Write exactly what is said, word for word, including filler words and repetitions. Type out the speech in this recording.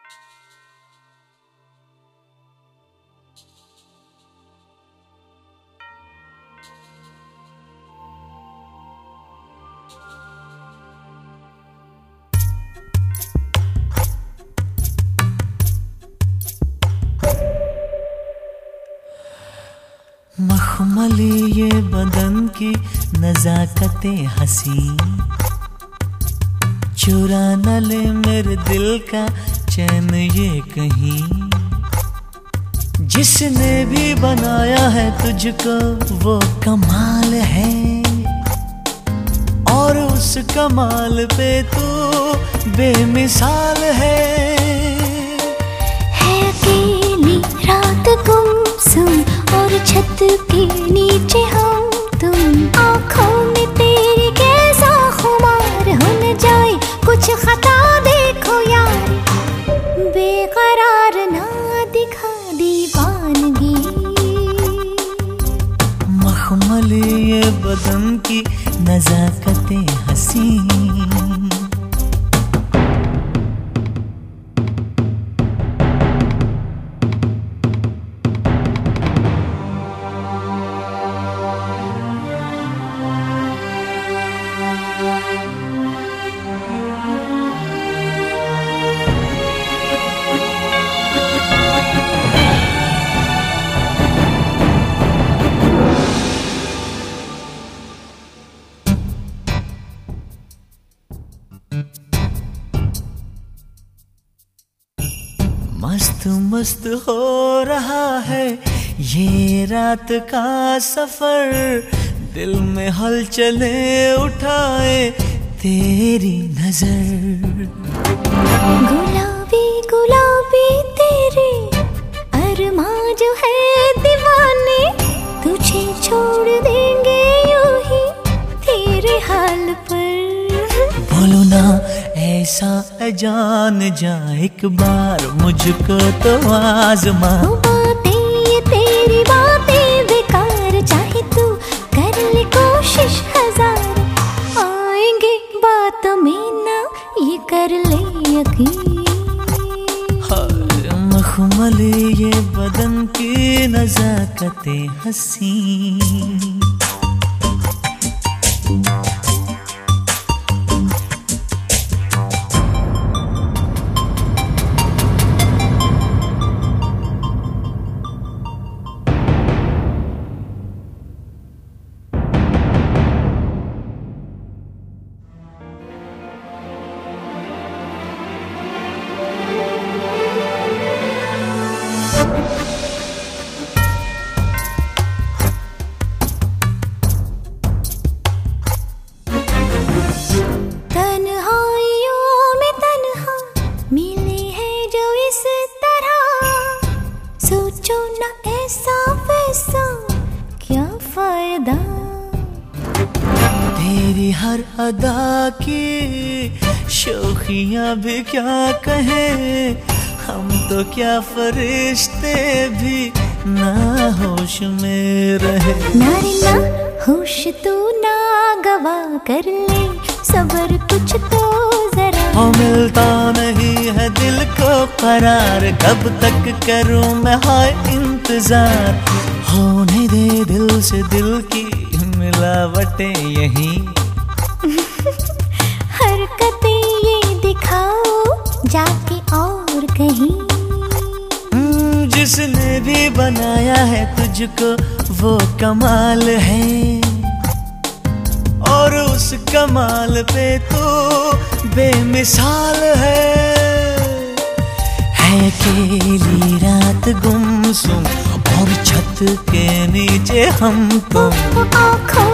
मखमली ये बदन की नजाकते हसी, चुरा न ले मेरे दिल का चैन ये कहीं। जिसने भी बनाया है तुझको वो कमाल है, और उस कमाल पे तू बेमिसाल है। है अकेली रात गुमसुम और छत के नीचे हम तुम, आँखों में तेरी कैसा खुमार हो न जाए कुछ खता देखो यार, बेकरार ना दिखा दीवानगी। मखमली ये बदन की नजाकते हसी, मस्त मस्त हो रहा है ये रात का सफर, दिल में हलचले उठाए तेरी नजर। गुलाबी गुलाबी तेरे अरमां जो है दीवाने, तुझे छोड़ देंगे यूं ही तेरे हाल पर। बोलो ना ऐसा जान जा एक बार मुझको तो आजमा। बातें ये तेरी बातें बेकार, चाहे तू कर ले कोशिश हजार, आएंगे बातों में ना ये कर ले यकीन। मखमली ये बदन की नजाकते हसी, सोचो ना ऐसा वैसा क्या फायदा। तेरी हर अदा की शौखियां भी क्या कहे, हम तो क्या फरिश्ते भी ना होश में रहे। ना रे ना होश तू ना गवा कर ले, सबर कुछ तो जरा। हो मिलता नहीं है दिल को करार, कब तक करूं मैं हाय इंतजार। होने दे दिल से दिल की मिलावटें यहीं। हरकतें ये दिखाओ जाके और कहीं। जिसने भी बनाया है तुझको वो कमाल है, और उस कमाल पे तो बेमिसाल है। है अकेली रात गुमसुम और छत के नीचे हम तुम, आँखों